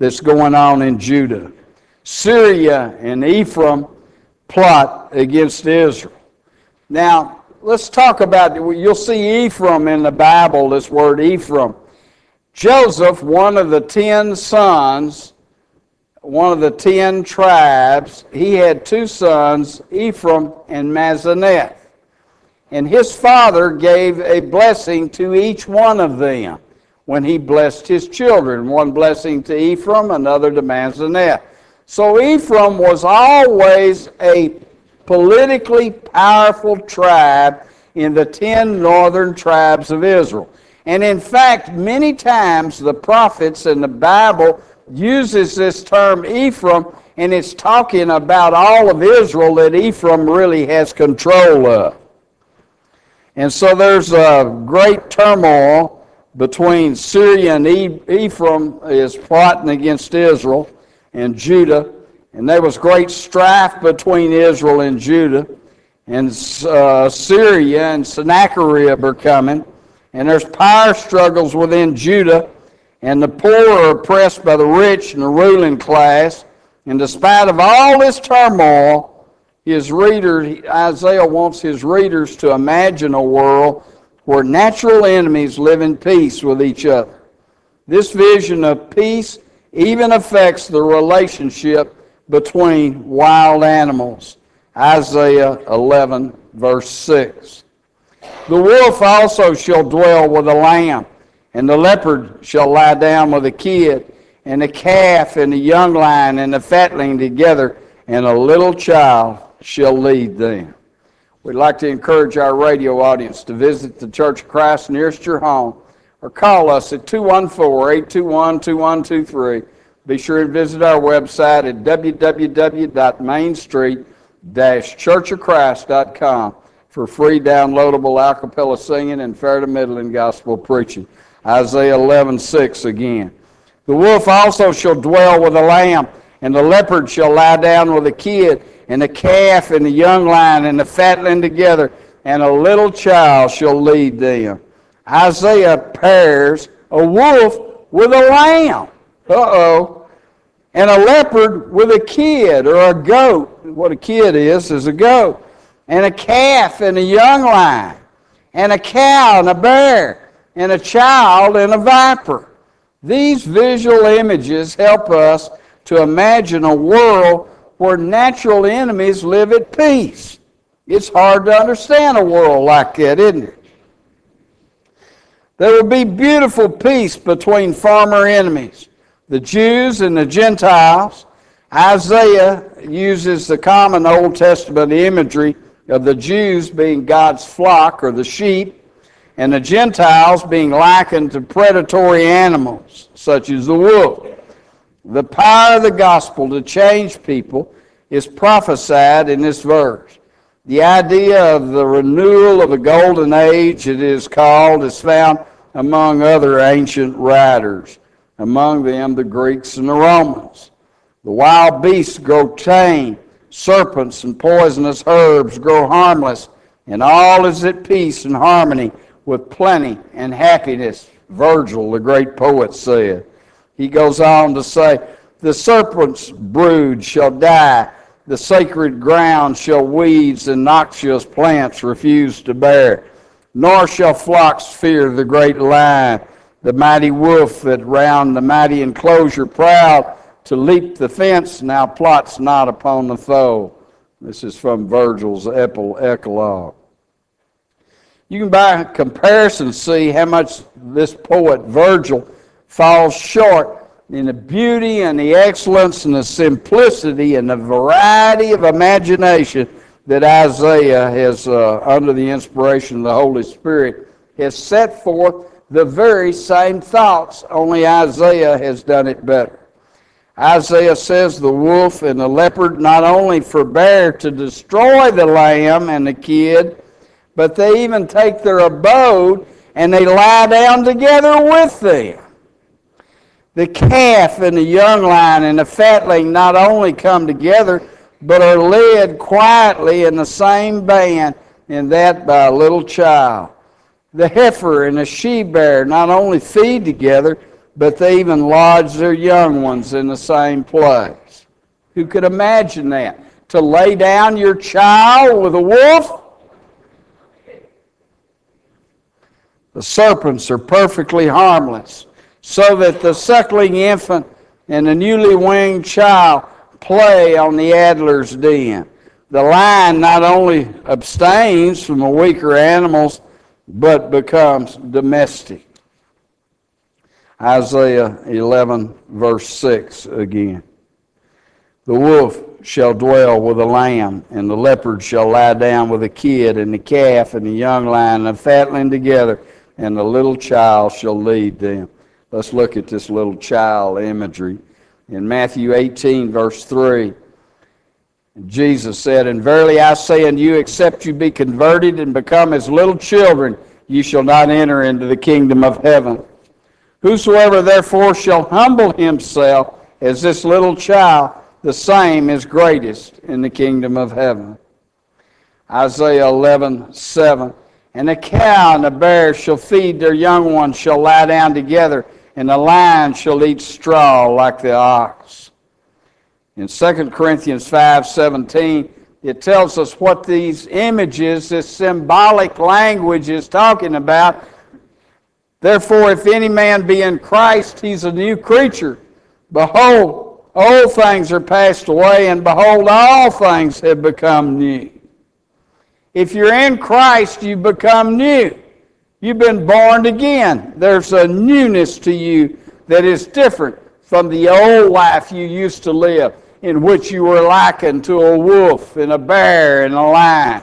that's going on in Judah. Syria and Ephraim plot against Israel. Now, let's talk about, you'll see Ephraim in the Bible, this word Ephraim. Joseph, one of the 10 sons, one of the 10 tribes, he had 2 sons, Ephraim and Mazzaneth. And his father gave a blessing to each one of them when he blessed his children. One blessing to Ephraim, another to Mazzaneth. So Ephraim was always a politically powerful tribe in the 10 northern tribes of Israel. And in fact, many times the prophets in the Bible uses this term Ephraim, and it's talking about all of Israel that Ephraim really has control of. And so there's a great turmoil between Syria and Ephraim is plotting against Israel and Judah. And there was great strife between Israel and Judah. And Syria and Sennacherib are coming. And there's power struggles within Judah. And the poor are oppressed by the rich and the ruling class. And despite of all this turmoil, Isaiah wants his readers to imagine a world where natural enemies live in peace with each other. This vision of peace even affects the relationship between wild animals. Isaiah 11, verse 6. The wolf also shall dwell with the lamb, and the leopard shall lie down with the kid, and the calf and the young lion and the fatling together, and a little child shall lead them. We'd like to encourage our radio audience to visit the Church of Christ nearest your home, or call us at 214-821-2123. Be sure and visit our website at www.mainstreet-churchofchrist.com for free downloadable a cappella singing and fair to middling gospel preaching. Isaiah 11:6 again. The wolf also shall dwell with the lamb, and the leopard shall lie down with the kid, and the calf and the young lion and the fatling together, and a little child shall lead them. Isaiah pairs a wolf with a lamb. And a leopard with a kid or a goat. What a kid is a goat. And a calf and a young lion. And a cow and a bear. And a child and a viper. These visual images help us to imagine a world where natural enemies live at peace. It's hard to understand a world like that, isn't it? There will be beautiful peace between former enemies, the Jews and the Gentiles. Isaiah uses the common Old Testament imagery of the Jews being God's flock or the sheep, and the Gentiles being likened to predatory animals, such as the wolf. The power of the gospel to change people is prophesied in this verse. The idea of the renewal of a golden age, it is called, is found among other ancient writers, among them the Greeks and the Romans. The wild beasts grow tame, serpents and poisonous herbs grow harmless, and all is at peace and harmony with plenty and happiness, Virgil, the great poet, said. He goes on to say, the serpent's brood shall die, the sacred ground shall weeds and noxious plants refuse to bear, nor shall flocks fear the great lion, the mighty wolf that round the mighty enclosure proud to leap the fence now plots not upon the foe. This is from Virgil's Eclogue. You can by comparison see how much this poet Virgil falls short in the beauty and the excellence and the simplicity and the variety of imagination that Isaiah has, under the inspiration of the Holy Spirit, has set forth the very same thoughts, only Isaiah has done it better. Isaiah says the wolf and the leopard not only forbear to destroy the lamb and the kid, but they even take their abode and they lie down together with them. The calf and the young lion and the fatling not only come together, but are led quietly in the same band, and that by a little child. The heifer and the she-bear not only feed together, but they even lodge their young ones in the same place. Who could imagine that? To lay down your child with a wolf? The serpents are perfectly harmless, so that the suckling infant and the newly weaned child play on the adder's den. The lion not only abstains from the weaker animals, but becomes domestic. Isaiah 11, verse 6 again. The wolf shall dwell with the lamb, and the leopard shall lie down with the kid, and the calf and the young lion and the fatling together, and the little child shall lead them. Let's look at this little child imagery. In Matthew 18, verse 3, Jesus said, "And verily I say unto you, except you be converted and become as little children, you shall not enter into the kingdom of heaven. Whosoever therefore shall humble himself as this little child, the same is greatest in the kingdom of heaven." Isaiah 11:7. "And the cow and the bear shall feed their young ones, shall lie down together, and the lion shall eat straw like the ox." In 2 Corinthians 5:17, it tells us what these images, this symbolic language is talking about. "Therefore, if any man be in Christ, he's a new creature. Behold, old things are passed away, and behold, all things have become new." If you're in Christ, you become new. You've been born again. There's a newness to you that is different from the old life you used to live, in which you were likened to a wolf and a bear and a lion.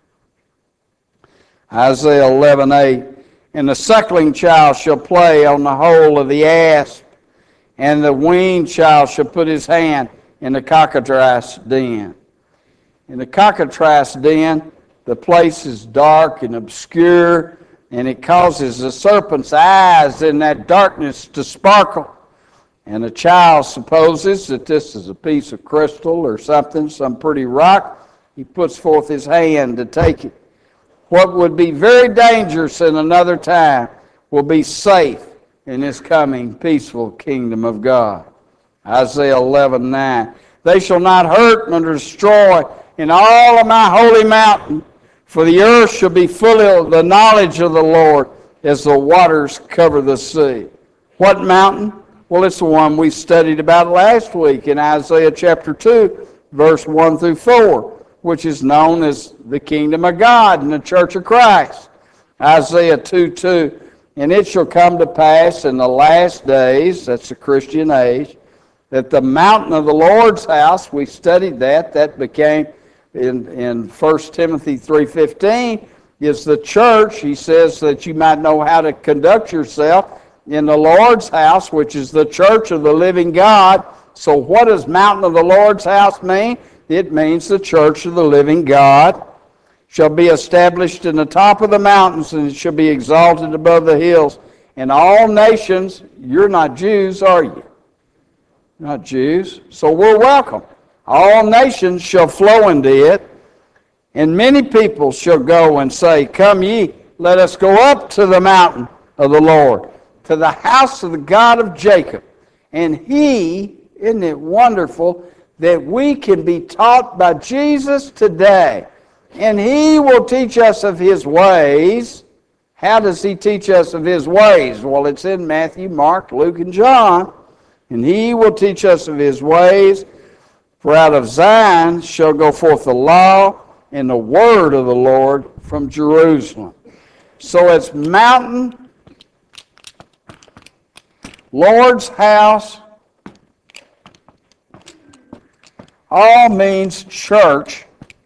Isaiah 11:8. "And the suckling child shall play on the hole of the asp, and the weaned child shall put his hand in the cockatrice den." In the cockatrice den, the place is dark and obscure, and it causes the serpent's eyes in that darkness to sparkle. And the child supposes that this is a piece of crystal or something, some pretty rock. He puts forth his hand to take it. What would be very dangerous in another time will be safe in this coming peaceful kingdom of God. Isaiah 11:9. "They shall not hurt nor destroy in all of my holy mountain, for the earth shall be full of the knowledge of the Lord as the waters cover the sea." What mountain? Well, it's the one we studied about last week in Isaiah chapter 2, verse 1 through 4, which is known as the kingdom of God and the church of Christ. Isaiah 2:2, "And it shall come to pass in the last days," that's the Christian age, "that the mountain of the Lord's house," we studied that became in 1 Timothy 3:15, is the church. He says that you might know how to conduct yourself in the Lord's house, which is the church of the living God. So what does mountain of the Lord's house mean? It means the church of the living God shall be established in the top of the mountains, and it shall be exalted above the hills. And all nations, you're not Jews, are you? Not Jews. So we're welcome. All nations shall flow into it, and many people shall go and say, "Come ye, let us go up to the mountain of the Lord, to the house of the God of Jacob." And he, isn't it wonderful that we can be taught by Jesus today? And he will teach us of his ways. How does he teach us of his ways? Well, it's in Matthew, Mark, Luke, and John. And he will teach us of his ways. "For out of Zion shall go forth the law and the word of the Lord from Jerusalem." So it's mountain, Lord's house, all means church.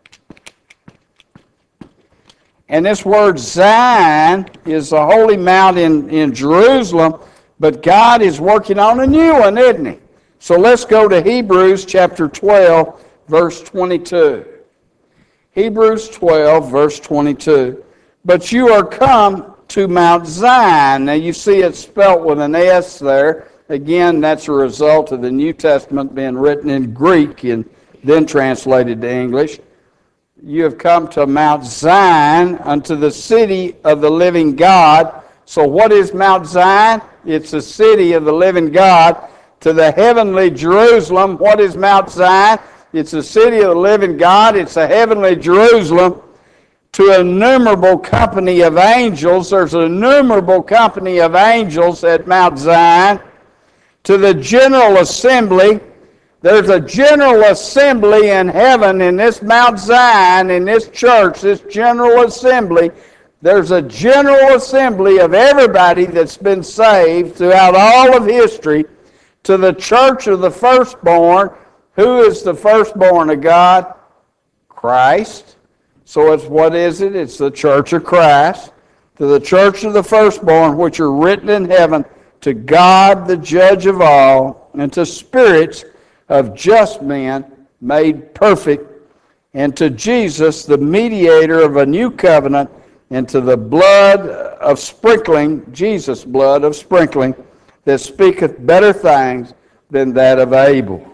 And this word Zion is the holy mount in Jerusalem, but God is working on a new one, isn't he? So let's go to Hebrews chapter 12, verse 22. Hebrews 12, verse 22. "But you are come to Mount Zion." Now you see it spelt with an S there. Again, that's a result of the New Testament being written in Greek and then translated to English. "You have come to Mount Zion, unto the city of the living God, So what is Mount Zion? It's the city of the living God. To the heavenly Jerusalem, what is Mount Zion? It's the city of the living God. It's the heavenly Jerusalem. To an innumerable company of angels, there's an innumerable company of angels at Mount Zion. To the general assembly, there's a general assembly in heaven in this Mount Zion, in this church, this general assembly. There's a general assembly of everybody that's been saved throughout all of history. To the church of the firstborn. Who is the firstborn of God? Christ. So what is it? It's the church of Christ. To the church of the firstborn, which are written in heaven, to God the judge of all, and to spirits of just men made perfect, and to Jesus, the mediator of a new covenant, and to the blood of sprinkling, Jesus' blood of sprinkling, that speaketh better things than that of Abel.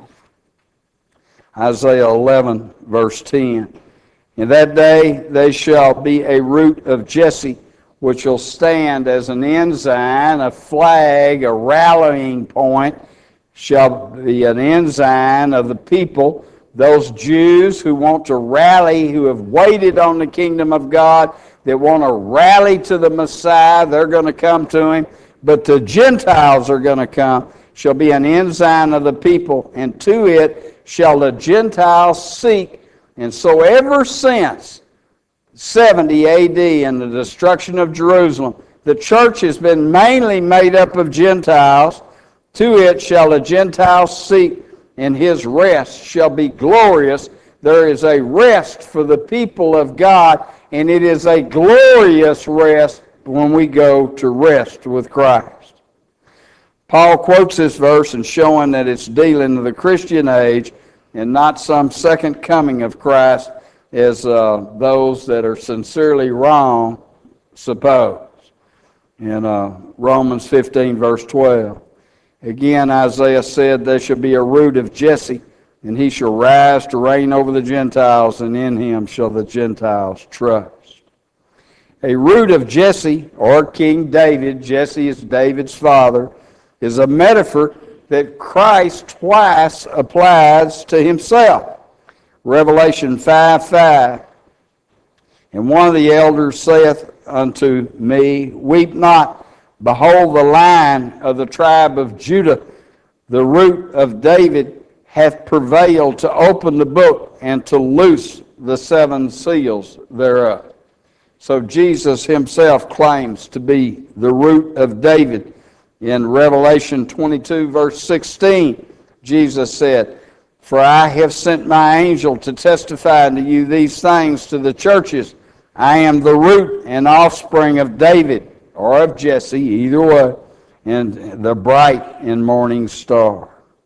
Isaiah 11, verse 10. In that day they shall be a root of Jesse, which will stand as an ensign, a flag, a rallying point, shall be an ensign of the people, those Jews who want to rally, who have waited on the kingdom of God, that want to rally to the Messiah. They're going to come to him. But the Gentiles are going to come, shall be an ensign of the people, and to it shall the Gentiles seek. And so ever since 70 A.D. and the destruction of Jerusalem, the church has been mainly made up of Gentiles. To it shall the Gentiles seek, and his rest shall be glorious. There is a rest for the people of God, and it is a glorious rest when we go to rest with Christ. Paul quotes this verse and showing that it's dealing with the Christian age and not some second coming of Christ as those that are sincerely wrong suppose. In Romans 15, verse 12. Again, Isaiah said, there shall be a root of Jesse, and he shall rise to reign over the Gentiles, and in him shall the Gentiles trust. A root of Jesse, or King David, Jesse is David's father, is a metaphor that Christ twice applies to himself. Revelation 5:5. And one of the elders saith unto me, weep not, behold, the Lion of the tribe of Judah, the root of David, hath prevailed to open the book and to loose the seven seals thereof. So Jesus himself claims to be the root of David. In Revelation 22, verse 16, Jesus said, for I have sent my angel to testify unto you these things to the churches. I am the root and offspring of David, or of Jesse, either way, and the bright and morning star.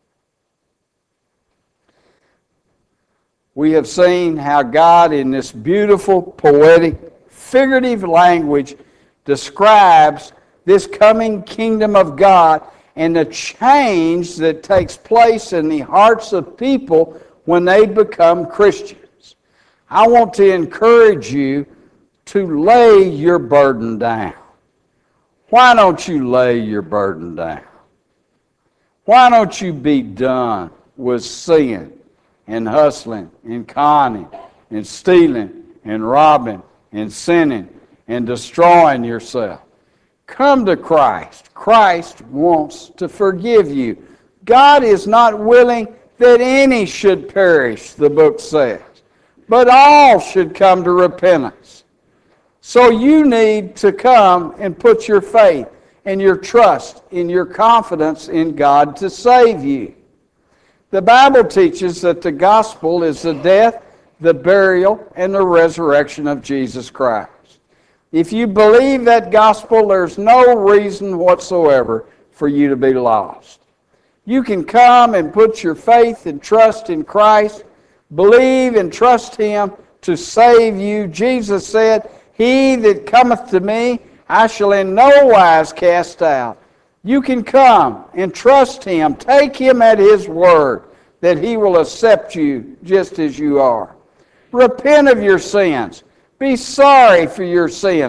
We have seen how God, in this beautiful, poetic, figurative language, describes this coming kingdom of God and the change that takes place in the hearts of people when they become Christians. I want to encourage you to lay your burden down. Why don't you lay your burden down? Why don't you be done with sin and hustling and conning and stealing and robbing and sinning and destroying yourself? Come to Christ. Christ wants to forgive you. God is not willing that any should perish, the book says, but all should come to repentance. So you need to come and put your faith and your trust and your confidence in God to save you. The Bible teaches that the gospel is the death, the burial, and the resurrection of Jesus Christ. If you believe that gospel, there's no reason whatsoever for you to be lost. You can come and put your faith and trust in Christ, believe and trust him to save you. Jesus said, he that cometh to me, I shall in no wise cast out. You can come and trust him. Take him at his word that he will accept you just as you are. Repent of your sins. Be sorry for your sins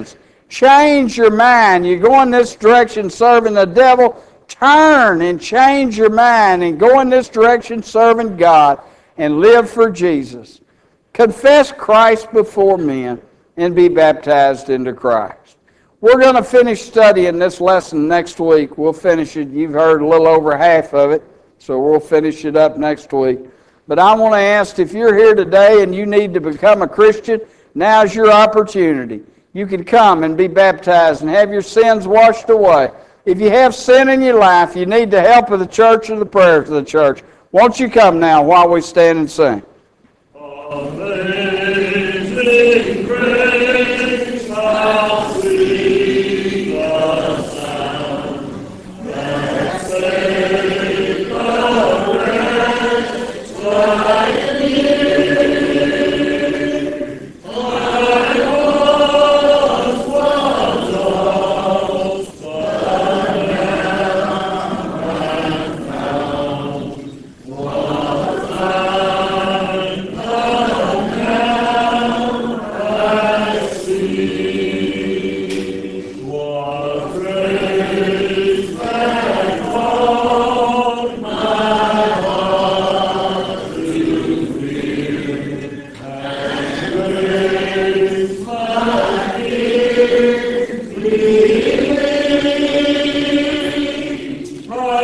Change your mind. You go in this direction serving the devil, turn and change your mind and go in this direction serving God and live for Jesus. Confess Christ before men and be baptized into Christ. We're going to finish studying this lesson next week. We'll finish it. You've heard a little over half of it, so we'll finish it up next week. But I want to ask, if you're here today and you need to become a Christian, now's your opportunity. You can come and be baptized and have your sins washed away. If you have sin in your life, you need the help of the church and the prayers of the church. Won't you come now while we stand and sing? Amazing grace, how sweet the sound that saved a wretch like me. I was once lost, but now I'm found. Was blind, but now I see. What grace that called my heart to fear, and grace like it believe. My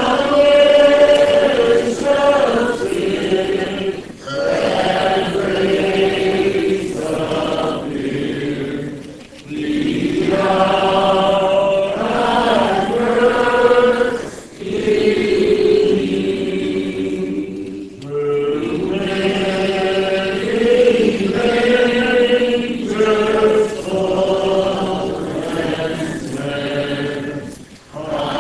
grace of sin, that grace appear. The hour of mercy, through many dangers, toil and snare, I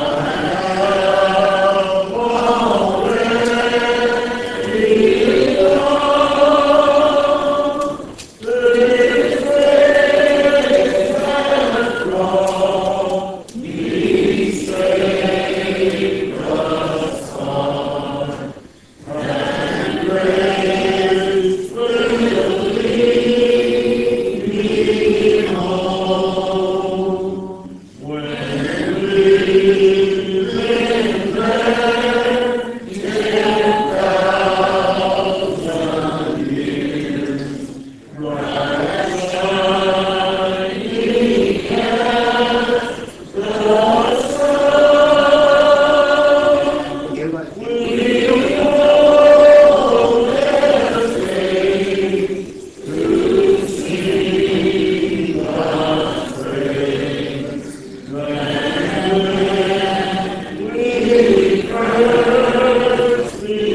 have already known this grace has brought me safe thus far, and grace will lead me home. When living there 10,000 years, bright shining as the sun, we will never cease to sing God's praise. When we first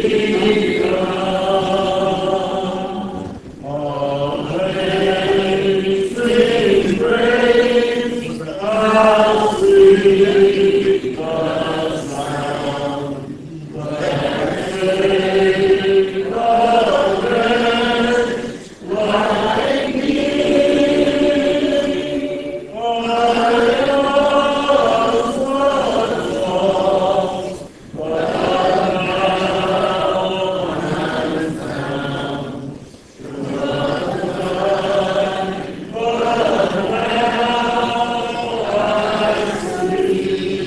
begun, amazing grace, how sweet the sound that saved a wretch like me. I was once lost, but now I'm found. But now I see.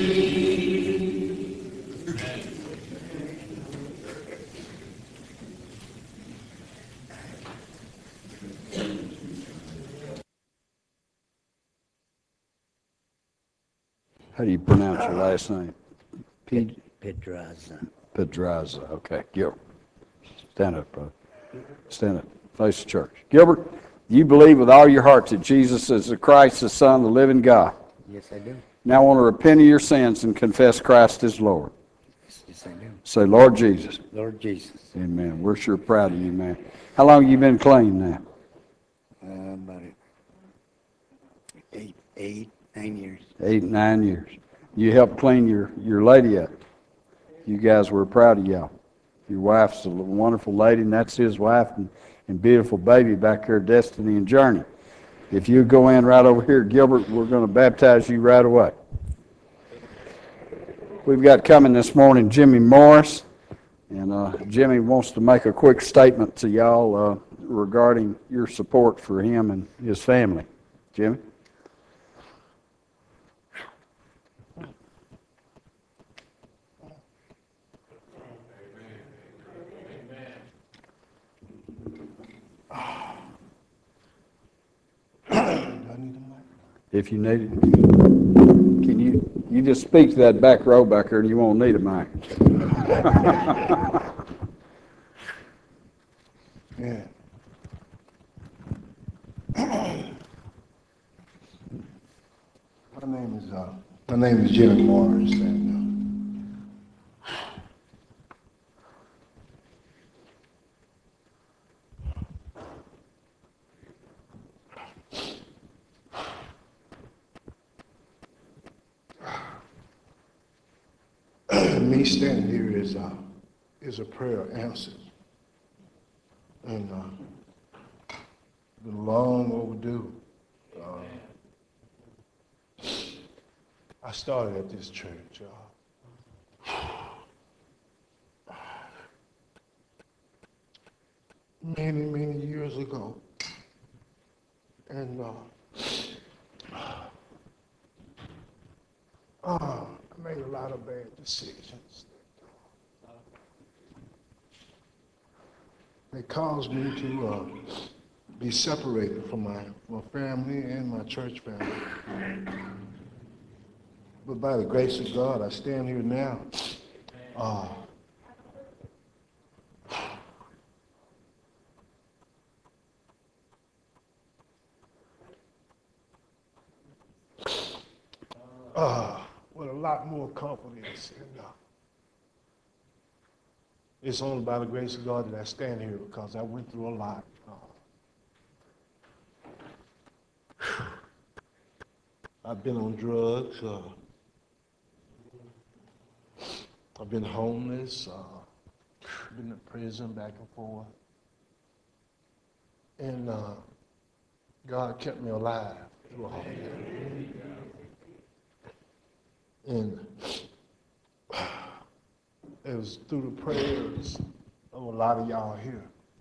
How do you pronounce your last name? Pedraza. Pedraza. Okay, Gilbert. Stand up, brother. Stand up. Face the church. Gilbert, do you believe with all your heart that Jesus is the Christ, the Son, the living God? Yes, I do. Now I want to repent of your sins and confess Christ as Lord. Yes, I do. Say, Lord Jesus. Lord Jesus. Amen. We're sure proud of you, man. How long have you been clean now? About 9 years. 8, 9 years. You helped clean your lady up. You guys were proud of y'all. Your wife's a wonderful lady, and that's his wife and beautiful baby back there, Destiny and Journey. If you go in right over here, Gilbert, we're going to baptize you right away. We've got coming this morning Jimmy Morris, and Jimmy wants to make a quick statement to y'all regarding your support for him and his family. Jimmy? if you need it. Can you just speak to that back row back there and you won't need a mic. Yeah. My name is Jimmy Morris, and me standing here is a prayer answered, and been long overdue. I started at this church many years ago, and I made a lot of bad decisions. They caused me to be separated from my family and my church family. But by the grace of God, I stand here now. With a lot more confidence. And, it's only by the grace of God that I stand here because I went through a lot. I've been on drugs. I've been homeless. Been in prison back and forth. And God kept me alive through all that. And it was through the prayers of a lot of y'all here.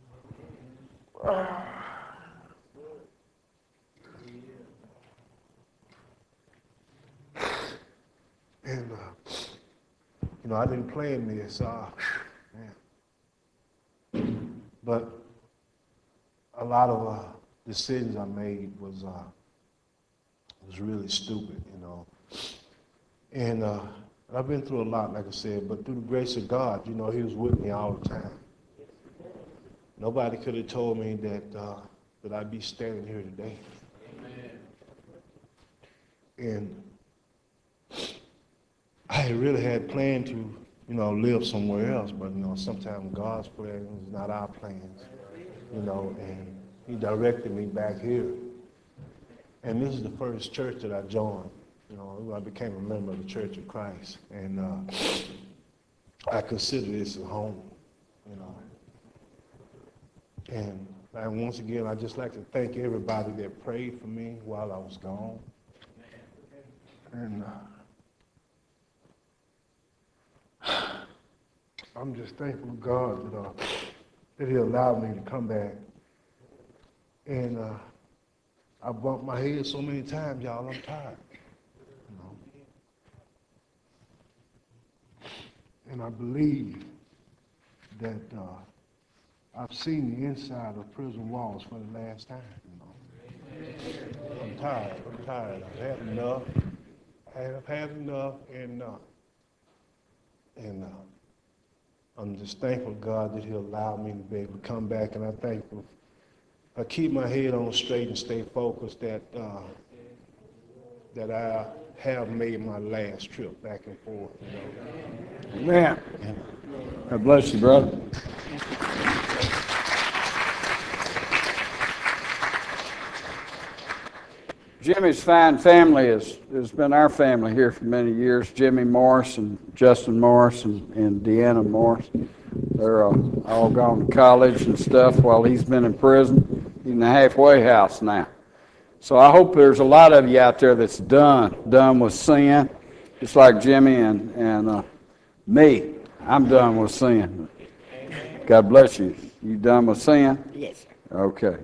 And, I didn't plan this, man. But a lot of decisions I made was really stupid, And I've been through a lot, like I said, but through the grace of God, He was with me all the time. Nobody could have told me that I'd be standing here today. And I really had planned to, live somewhere else, but, sometimes God's plan is not our plans, and He directed me back here. And this is the first church that I joined. I became a member of the Church of Christ, and I consider this a home, And once again, I'd just like to thank everybody that prayed for me while I was gone. And I'm just thankful to God that He allowed me to come back. And I bumped my head so many times, y'all, I'm tired. And I believe that I've seen the inside of prison walls for the last time. I'm tired. I've had enough. I've had enough, and I'm just thankful to God that He allowed me to be able to come back, and I'm thankful. I keep my head on straight and stay focused that I have made my last trip back and forth. Amen. God bless you, brother. Jimmy's fine family has been our family here for many years. Jimmy Morris and Justin Morris and Deanna Morris. They're all gone to college and stuff while he's been in prison. He's in the halfway house now. So I hope there's a lot of you out there that's done with sin, just like Jimmy and me. I'm done with sin. God bless you. You done with sin? Yes, sir. Okay.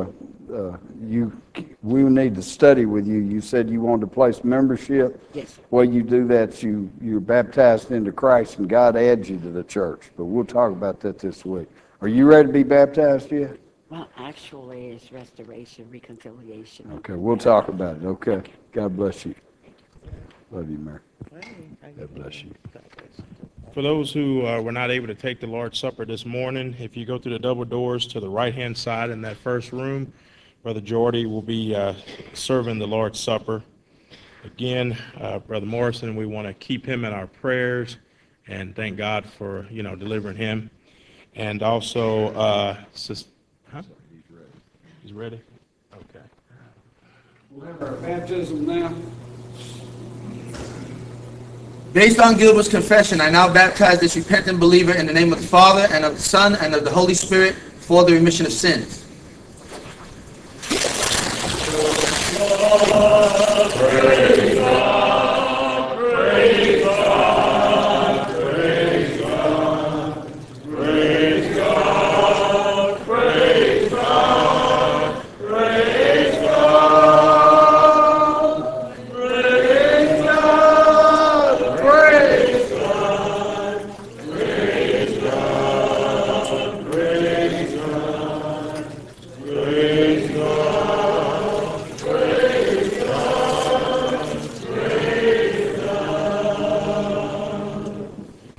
We need to study with you. You said you wanted to place membership. Yes, sir. Well, you do that, you're baptized into Christ, and God adds you to the church. But we'll talk about that this week. Are you ready to be baptized yet? Well, actually, it's restoration, reconciliation. Okay, we'll talk about it. Okay. God bless you. Love you, Mary. God bless you. For those who were not able to take the Lord's Supper this morning, if you go through the double doors to the right-hand side in that first room, Brother Jordy will be serving the Lord's Supper. Again, Brother Morrison, we want to keep him in our prayers and thank God for, delivering him. And also, huh? He's ready? Okay. We'll have our baptism now. Based on Gilbert's confession, I now baptize this repentant believer in the name of the Father, and of the Son, and of the Holy Spirit for the remission of sins. Praise